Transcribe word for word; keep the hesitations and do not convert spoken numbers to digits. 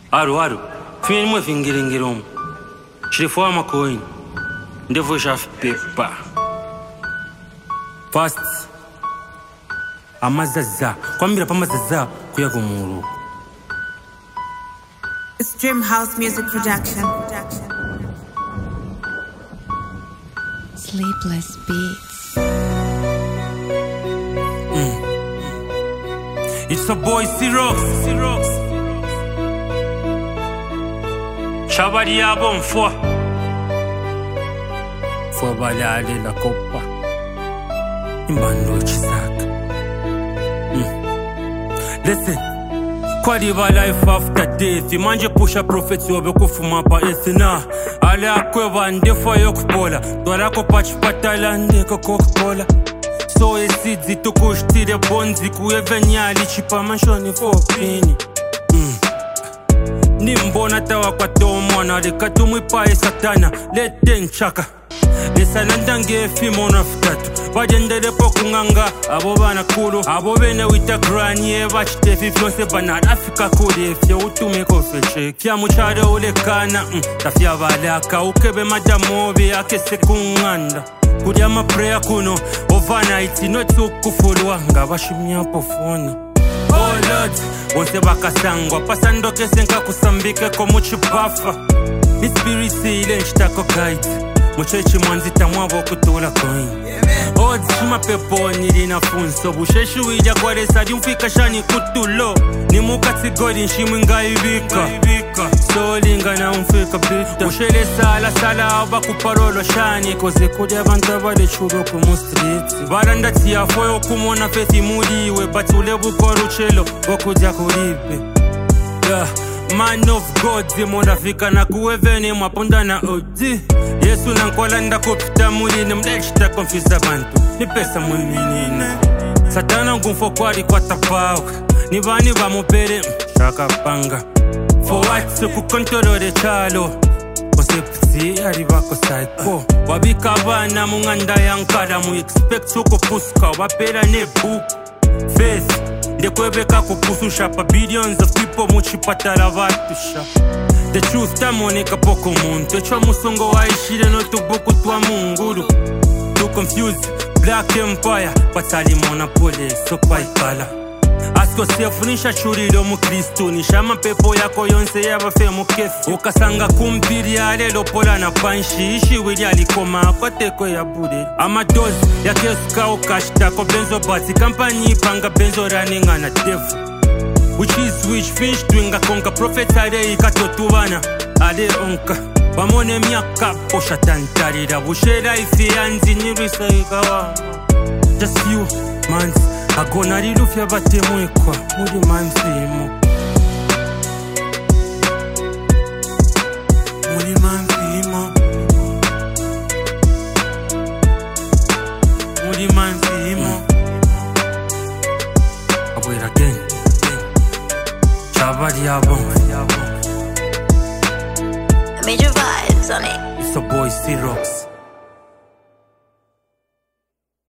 Aro, aro. Fini mwe fingiringiromo. Shirifwa makoini. Ndevo shafi pepa. Fast. Amazaza. Kwambira pa mazaza kuya kumuru. Stream House Music Production. Sleepless Beats. Mm. It's a boy Sirox. Sirox. Shabari yabo mfwa. Fwa balale la kopa. Imbando chizaka. Mm. Listen. Kwadiba life after death. Manje pusha profeti wabe kufuma pa ethina. Ale akweva ndefo yokupola. Dwarako pachipatala ndeko Coca-Cola. So esidzi tukushtire bonzi kuevenyali chipa manshoni fopini. Mm. Nimbona tawa kwa tomwana leka tumwipae satana lete nchaka. Lesa nandange fimona futatu. Wajendele poku nganga abo bana kulu. Abo bene wita granye wachitefi fyonse banara Afrika kuli efye utume kofeche. Kia muchare ulekana mm. Tafia balaka ukebe madamobi akese kunganda. Kudia mapreya kuno overnight inotu kufulwa nga bashimya pofona. Oh Lord, wonse bakasangwa pasando kese nka kusambike ko muchipafa. Ni spirit ile nchitako guide. Muchechi mwanzita mwabo kutula coin. Odds shima pepo nilina funso. Busheshu wija kwa resa jumfika shani kutulo. Ni mukati godi nshimu nga ibika. So linga na umfika bita. Bushele sala sala aba kuparolo shani. Koze kudia banta bade churo kumu street. Baranda tia foyo kumona feti mudiwe. Batule bukoru chelo wakudia kuribe. Yeah. Man of God, zimona fika na kuweveni mwaponda na odi. Yesu na nkola nda kupita mulini mdechita konfisa bantu. Ni pesa mwiminine. Satana ngumfo kwari kwa tapauka. Ni bani ba mupere shaka panga. For what se kukontrolore chalo. Kose piti aribako psycho. Wabika bana munganda yankada mu expect suko puska. Wapera ne book. Faith. Ndekwebeka kupususha pa billions of people muchipatala vatusha. The truth tamoneka poko muntu. Echwa musongo wa ishire no tubuku twa munguru. Too confused, black empire. Patali monopoly, so kwa ikala. Ask yourself nisha churilo mu Kristo. Nisha mapepo yako yonse yaba fe mu kefu. Ukasanga kumpiri ya lelo pola na panshi. Ishi wili alikoma kwa teko ya bude. Ama dozi ya kesuka ukashita ko benzo bati. Kampani panga benzo raninga na devu. Which is which fish twinga konka prophet ade ikatotubana. Ale onka. Wamone miaka posha tantarira. Bushera ifi yanzi nirisa ikawa. Just few months. Agona rilufya batemwe kwa muri manzimo. Muri manzimo. Muri manzimo. Abwera again. Chabari yabo. Major vibes on it. It's a boy Sirox.